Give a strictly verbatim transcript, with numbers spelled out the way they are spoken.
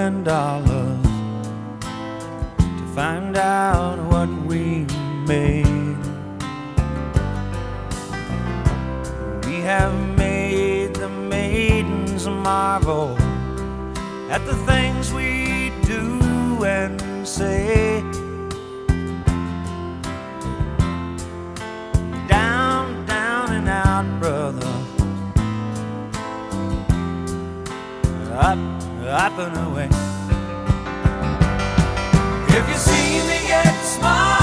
million dollars to find out what we made. We have made the maidens marvel at the things we do and say. Down, down and out, brother. Up, up and away. If you see me get smart,